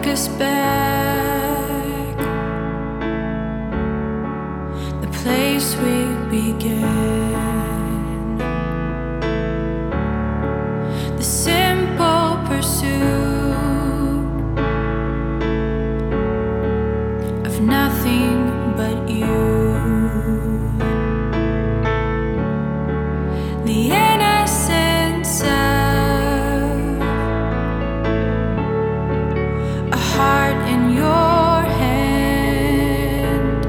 us back, the place we began, the simple pursuit of nothing but you, the innocence of a heart in your hand.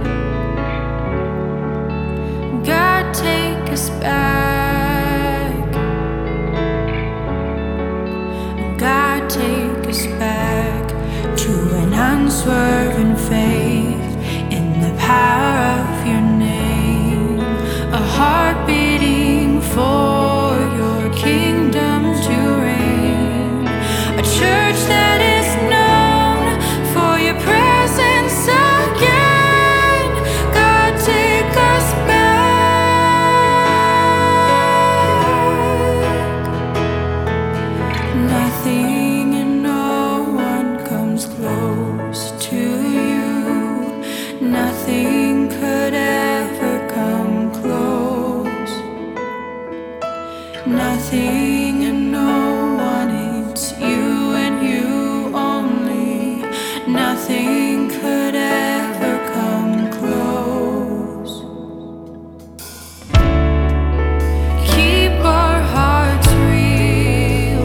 God, take us back. God, take us back to an unswerving faith in the power of your name, a heart beating for your kingdom to reign, a church that is known for your presence again. God, take us back. Nothing and no one comes close to you. Nothing could ever come close. Nothing and no one, it's you and you only. Nothing could ever come close. Keep our hearts real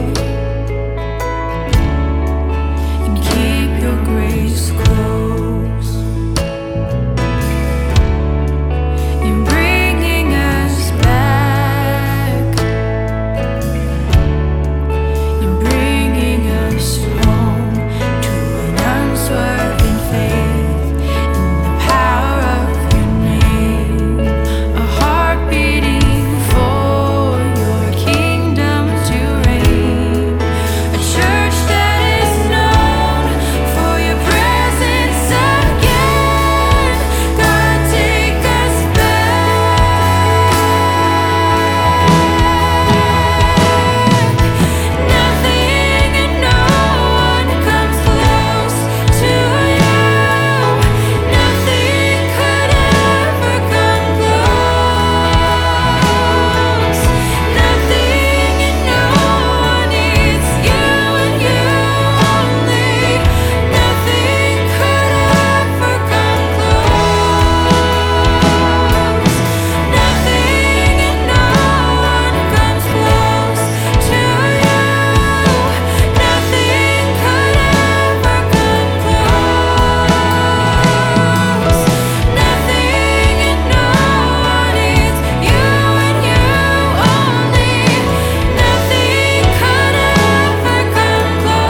and keep your grace close. You're bringing us back. You're bringing us home to an unswerving faith in the power of your name, a heart beating for your kingdom to reign, a church that is known for your presence again. God, take us back. Nothing and no one comes close to you. Nothing could ever come close. Nothing and no one, it's you and you only. Nothing could ever come close. Nothing and no one comes close to you. Nothing could ever come close. Nothing and no one, it's you and you only. Nothing could ever come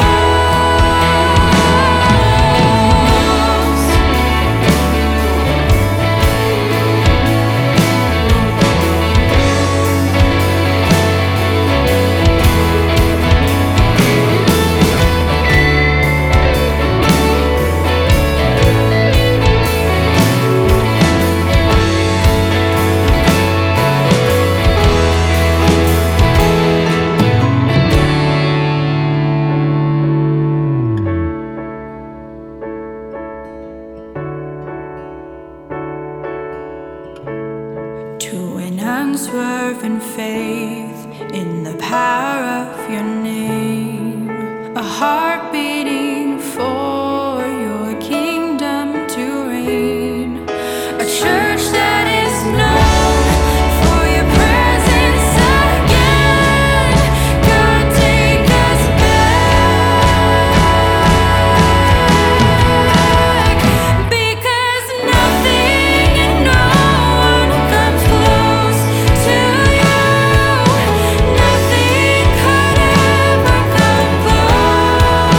to an unswerving faith in the power of your name, a heart beating for your kingdom to reign, a church that is known for your presence again. God, take us back, because nothing and no one comes close to you. Nothing could ever come close.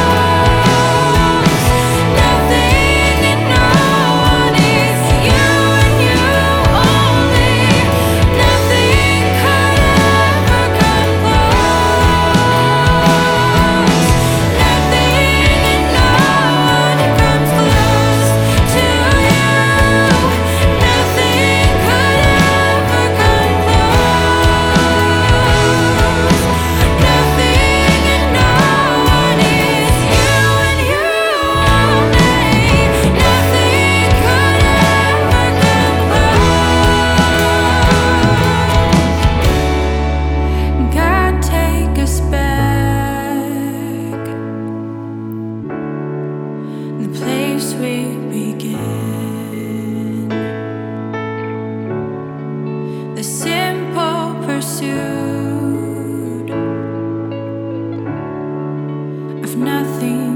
nothing